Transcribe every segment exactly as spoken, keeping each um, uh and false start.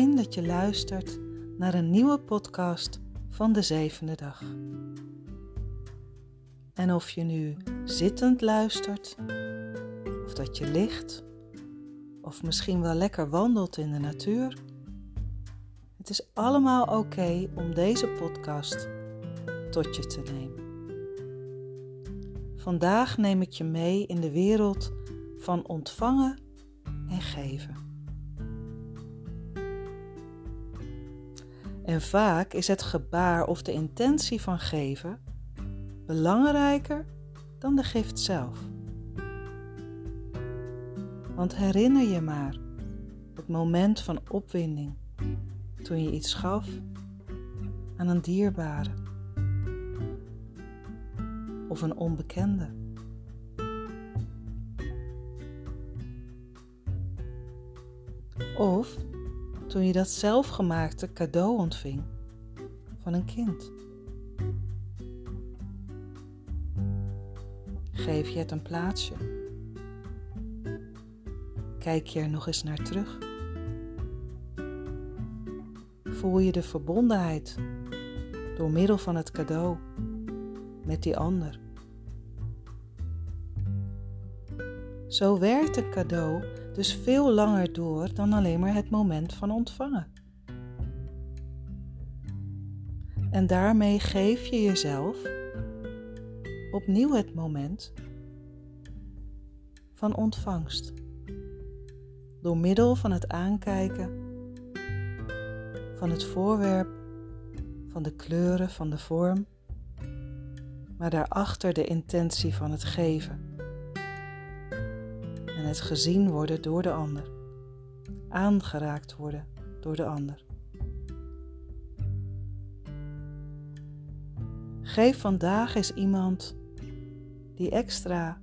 fijn dat je luistert naar een nieuwe podcast van de zevende dag. En of je nu zittend luistert, of dat je ligt, of misschien wel lekker wandelt in de natuur. Het is allemaal oké om deze podcast tot je te nemen. Vandaag neem ik je mee in de wereld van ontvangen en geven. En vaak is het gebaar of de intentie van geven belangrijker dan de gift zelf. Want herinner je maar het moment van opwinding toen je iets gaf aan een dierbare of een onbekende. Of toen je dat zelfgemaakte cadeau ontving van een kind. Geef je het een plaatsje? Kijk je er nog eens naar terug? Voel je de verbondenheid door middel van het cadeau met die ander? Zo werkt een cadeau dus veel langer door dan alleen maar het moment van ontvangen. En daarmee geef je jezelf opnieuw het moment van ontvangst. Door middel van het aankijken van het voorwerp, van de kleuren, van de vorm, maar daarachter de intentie van het geven. En het gezien worden door de ander, aangeraakt worden door de ander. Geef vandaag eens iemand die extra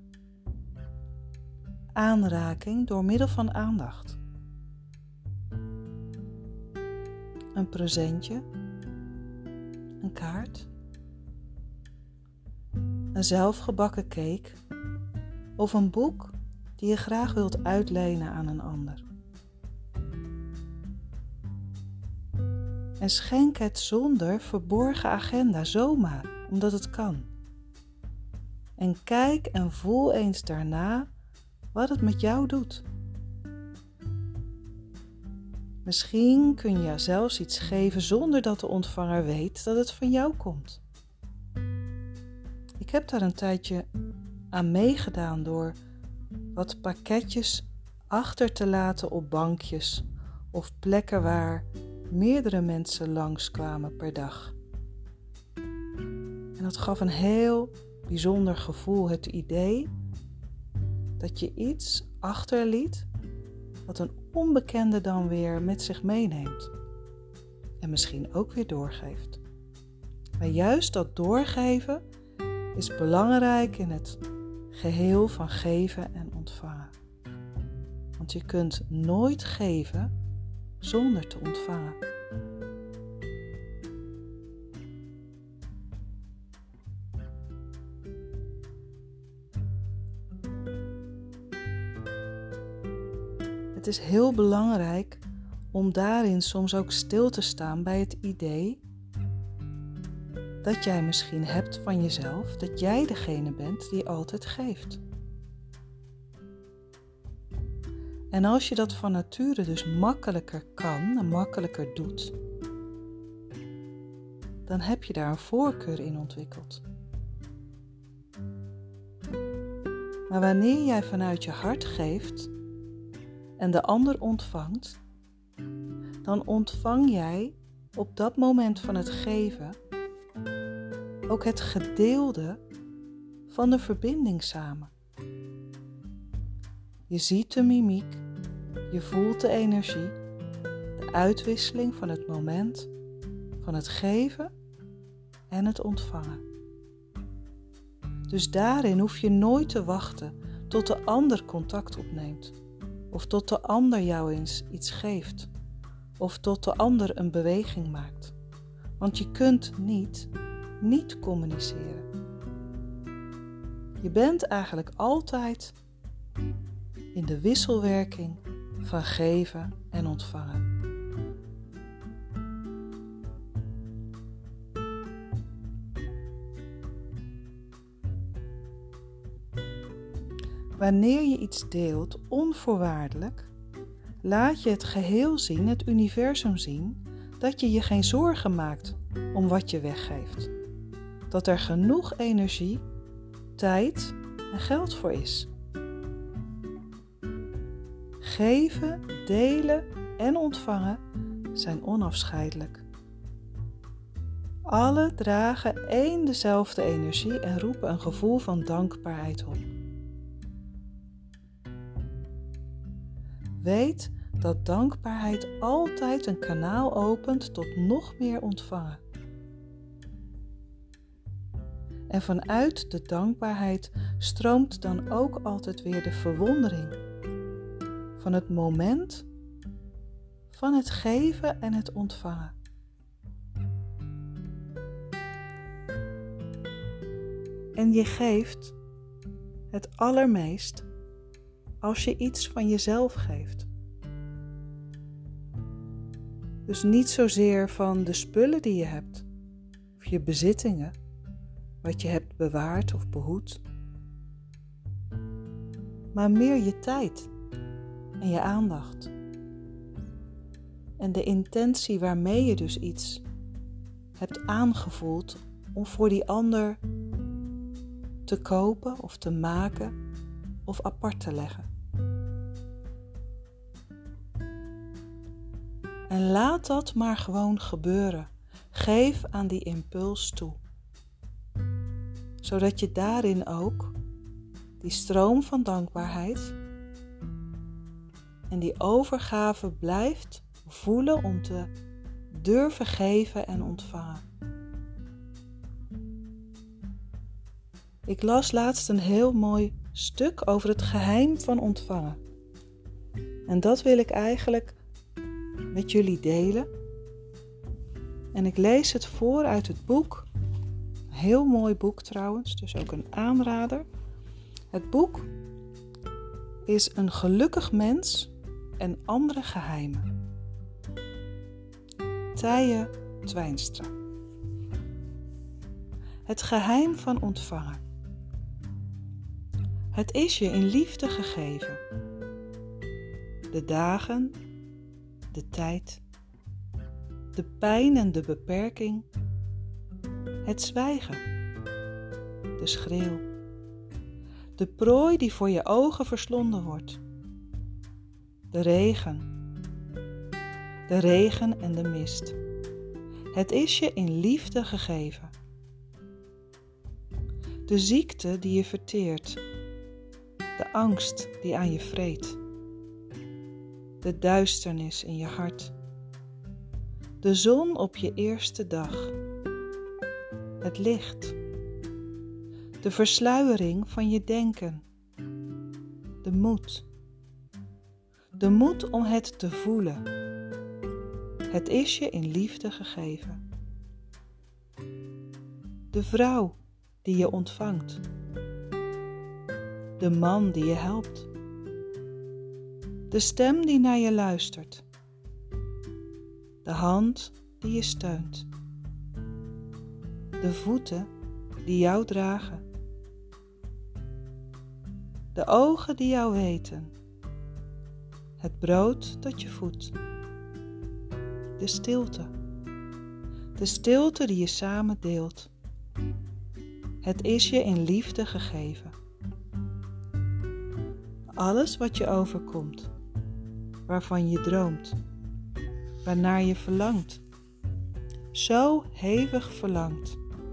aanraking door middel van aandacht. Een presentje, een kaart, een zelfgebakken cake of een boek die je graag wilt uitlenen aan een ander. En schenk het zonder verborgen agenda, zomaar, omdat het kan. En kijk en voel eens daarna wat het met jou doet. Misschien kun je zelfs iets geven zonder dat de ontvanger weet dat het van jou komt. Ik heb daar een tijdje aan meegedaan door wat pakketjes achter te laten op bankjes of plekken waar meerdere mensen langskwamen per dag. En dat gaf een heel bijzonder gevoel, het idee dat je iets achterliet wat een onbekende dan weer met zich meeneemt en misschien ook weer doorgeeft. Maar juist dat doorgeven is belangrijk in het geheel van geven en ontvangen. Want je kunt nooit geven zonder te ontvangen. Het is heel belangrijk om daarin soms ook stil te staan bij het idee dat jij misschien hebt van jezelf, dat jij degene bent die altijd geeft. En als je dat van nature dus makkelijker kan en makkelijker doet, dan heb je daar een voorkeur in ontwikkeld. Maar wanneer jij vanuit je hart geeft en de ander ontvangt, dan ontvang jij op dat moment van het geven ook het gedeelde van de verbinding samen. Je ziet de mimiek, je voelt de energie, de uitwisseling van het moment, van het geven en het ontvangen. Dus daarin hoef je nooit te wachten tot de ander contact opneemt, of tot de ander jou eens iets geeft, of tot de ander een beweging maakt. Want je kunt niet, niet communiceren. Je bent eigenlijk altijd in de wisselwerking van geven en ontvangen. Wanneer je iets deelt onvoorwaardelijk, laat je het geheel zien, het universum zien, dat je je geen zorgen maakt om wat je weggeeft. Dat er genoeg energie, tijd en geld voor is. Geven, delen en ontvangen zijn onafscheidelijk. Alle dragen één dezelfde energie en roepen een gevoel van dankbaarheid op. Weet dat dankbaarheid altijd een kanaal opent tot nog meer ontvangen. En vanuit de dankbaarheid stroomt dan ook altijd weer de verwondering van het moment van het geven en het ontvangen. En je geeft het allermeest als je iets van jezelf geeft. Dus niet zozeer van de spullen die je hebt, of je bezittingen, wat je hebt bewaard of behoed, maar meer je tijd en je aandacht. En de intentie waarmee je dus iets hebt aangevoeld om voor die ander te kopen of te maken of apart te leggen. En laat dat maar gewoon gebeuren. Geef aan die impuls toe. Zodat je daarin ook die stroom van dankbaarheid en die overgave blijft voelen om te durven geven en ontvangen. Ik las laatst een heel mooi stuk over het geheim van ontvangen. En dat wil ik eigenlijk met jullie delen. En ik lees het voor uit het boek. Een heel mooi boek trouwens, dus ook een aanrader. Het boek is Een gelukkig mens en andere geheimen. Tije Twijnstra. Het geheim van ontvangen. Het is je in liefde gegeven. De dagen, de tijd, de pijn en de beperking, het zwijgen, de schreeuw, de prooi die voor je ogen verslonden wordt, de regen, de regen en de mist. Het is je in liefde gegeven. De ziekte die je verteert, de angst die aan je vreet, de duisternis in je hart, de zon op je eerste dag, het licht, de versluiering van je denken, de moed, de moed om het te voelen. Het is je in liefde gegeven. De vrouw die je ontvangt, de man die je helpt, de stem die naar je luistert, de hand die je steunt, de voeten die jou dragen, de ogen die jou weten, het brood dat je voedt, de stilte, de stilte die je samen deelt. Het is je in liefde gegeven. Alles wat je overkomt, waarvan je droomt, waarnaar je verlangt, zo hevig verlangt.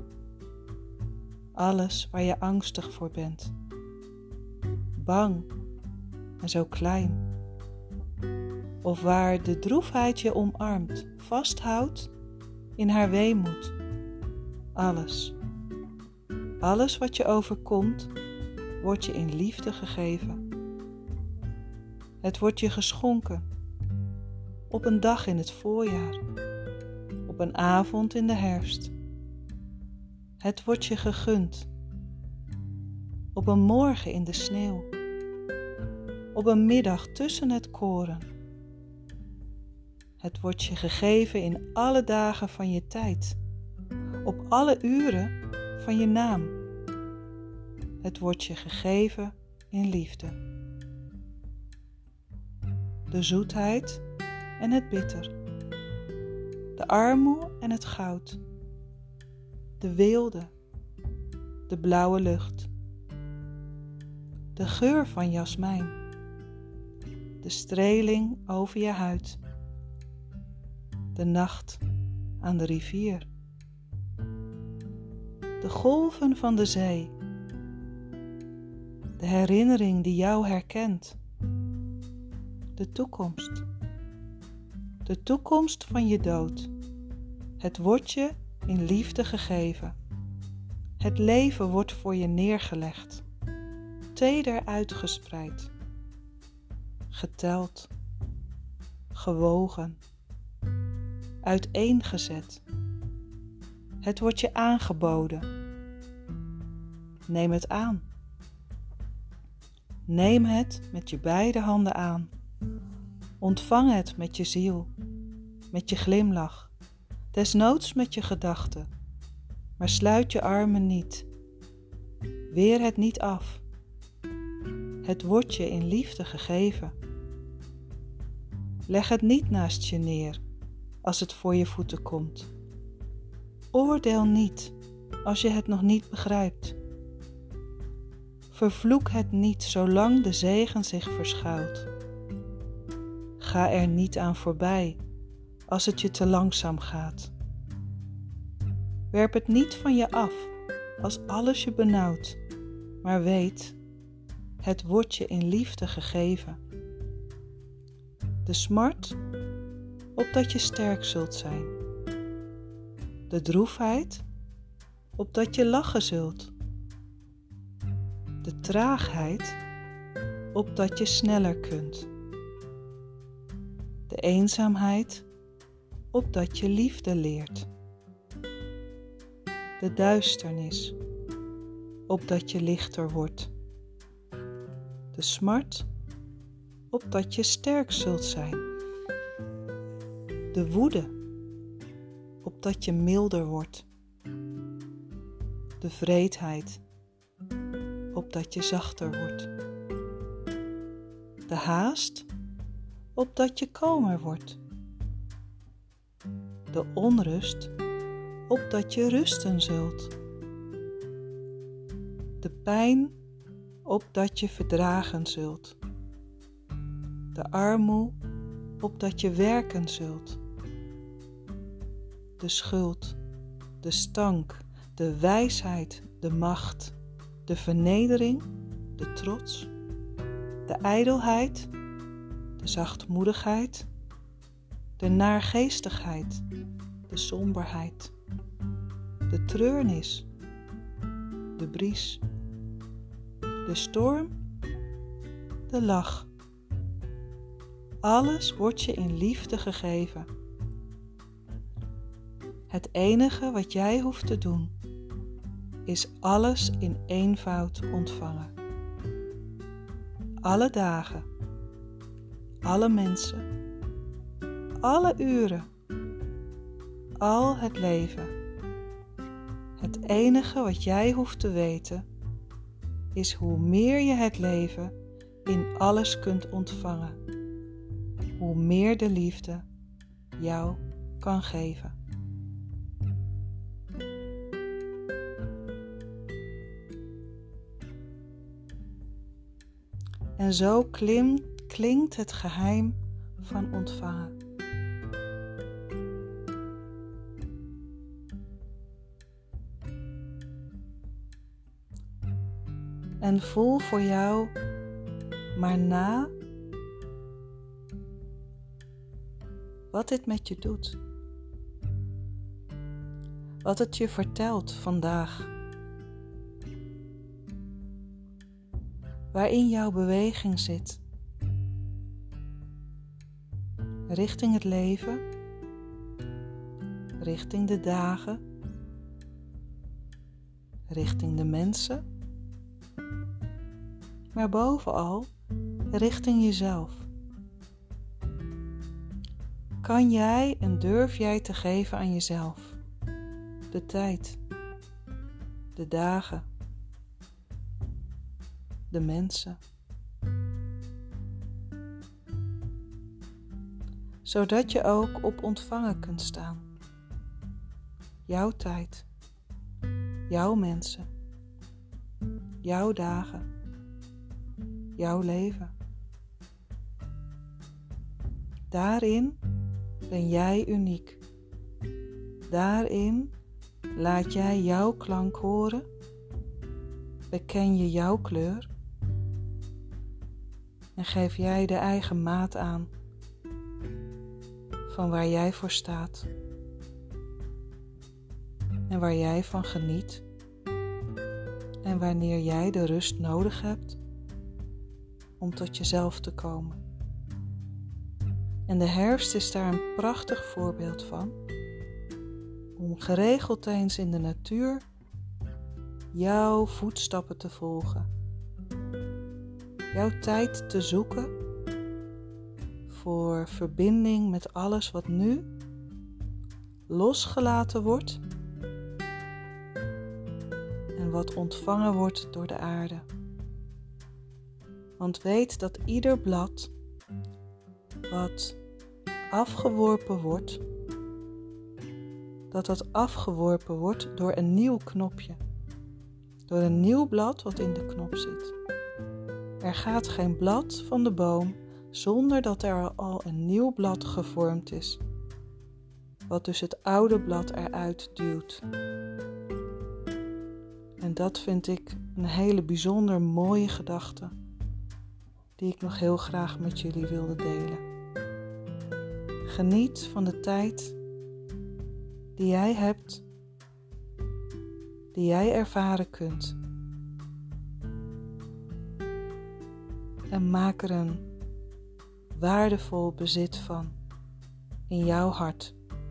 Alles waar je angstig voor bent, bang en zo klein. Of waar de droefheid je omarmt, vasthoudt in haar weemoed. Alles, alles wat je overkomt, wordt je in liefde gegeven. Het wordt je geschonken, op een dag in het voorjaar, op een avond in de herfst. Het wordt je gegund, op een morgen in de sneeuw, op een middag tussen het koren. Het wordt je gegeven in alle dagen van je tijd, op alle uren van je naam. Het wordt je gegeven in liefde. De zoetheid en het bitter. De armoe en het goud. De weelde. De blauwe lucht. De geur van jasmijn. De streling over je huid. De nacht aan de rivier. De golven van de zee. De herinnering die jou herkent. De toekomst. De toekomst van je dood. Het wordt je in liefde gegeven. Het leven wordt voor je neergelegd. Teder uitgespreid. Geteld. Gewogen. Uiteengezet. Het wordt je aangeboden. Neem het aan. Neem het met je beide handen aan. Ontvang het met je ziel, met je glimlach, desnoods met je gedachten, maar sluit je armen niet. Weer het niet af. Het wordt je in liefde gegeven. Leg het niet naast je neer als het voor je voeten komt. Oordeel niet als je het nog niet begrijpt. Vervloek het niet zolang de zegen zich verschuilt. Ga er niet aan voorbij als het je te langzaam gaat. Werp het niet van je af als alles je benauwt, maar weet, het wordt je in liefde gegeven. De smart, opdat je sterk zult zijn. De droefheid, opdat je lachen zult. De traagheid, opdat je sneller kunt. De eenzaamheid, opdat je liefde leert. De duisternis, opdat je lichter wordt. De smart, opdat je sterk zult zijn. De woede, opdat je milder wordt. De wreedheid, opdat je zachter wordt. De haast, opdat je kalmer wordt. De onrust, opdat je rusten zult. De pijn, opdat je verdragen zult. De armoe, opdat je werken zult. De schuld, de stank, de wijsheid, de macht, de vernedering, de trots, de ijdelheid, de zachtmoedigheid, de naargeestigheid, de somberheid, de treurnis, de bries, de storm, de lach. Alles wordt je in liefde gegeven. Het enige wat jij hoeft te doen, is alles in eenvoud ontvangen. Alle dagen, alle mensen, alle uren, al het leven. Het enige wat jij hoeft te weten, is hoe meer je het leven in alles kunt ontvangen, hoe meer de liefde jou kan geven. En zo klim, klinkt het geheim van ontvangen. En voel voor jou maar na wat dit met je doet. Wat het je vertelt vandaag. Waarin jouw beweging zit. Richting het leven. Richting de dagen. Richting de mensen. Maar bovenal richting jezelf. Kan jij en durf jij te geven aan jezelf? De tijd. De dagen. De de mensen. Zodat je ook op ontvangen kunt staan. Jouw tijd, jouw mensen, jouw dagen, jouw leven. Daarin ben jij uniek. Daarin laat jij jouw klank horen. Beken je jouw kleur. En geef jij de eigen maat aan van waar jij voor staat. En waar jij van geniet. En wanneer jij de rust nodig hebt om tot jezelf te komen. En de herfst is daar een prachtig voorbeeld van. Om geregeld eens in de natuur jouw voetstappen te volgen. Jouw tijd te zoeken voor verbinding met alles wat nu losgelaten wordt en wat ontvangen wordt door de aarde. Want weet dat ieder blad wat afgeworpen wordt, dat dat afgeworpen wordt door een nieuw knopje. Door een nieuw blad wat in de knop zit. Er gaat geen blad van de boom zonder dat er al een nieuw blad gevormd is. Wat dus het oude blad eruit duwt. En dat vind ik een hele bijzonder mooie gedachte. Die ik nog heel graag met jullie wilde delen. Geniet van de tijd die jij hebt, die jij ervaren kunt. En maak er een waardevol bezit van in jouw hart.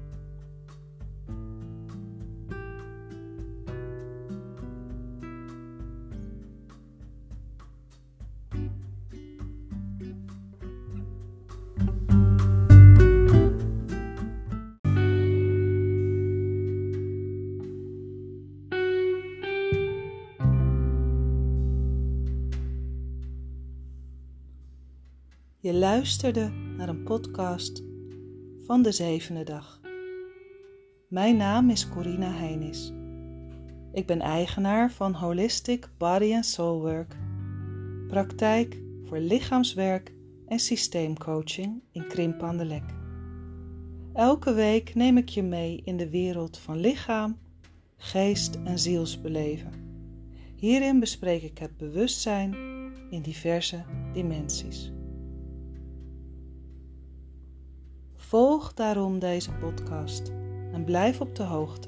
Je luisterde naar een podcast van de zevende dag. Mijn naam is Corina Heinis. Ik ben eigenaar van Holistic Body and Soul Work, praktijk voor lichaamswerk en systeemcoaching in Krimpandelek. Elke week neem ik je mee in de wereld van lichaam, geest en zielsbeleven. Hierin bespreek ik het bewustzijn in diverse dimensies. Volg daarom deze podcast en blijf op de hoogte.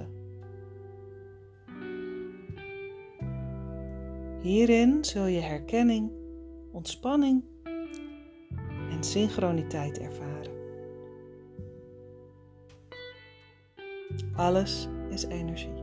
Hierin zul je herkenning, ontspanning en synchroniteit ervaren. Alles is energie.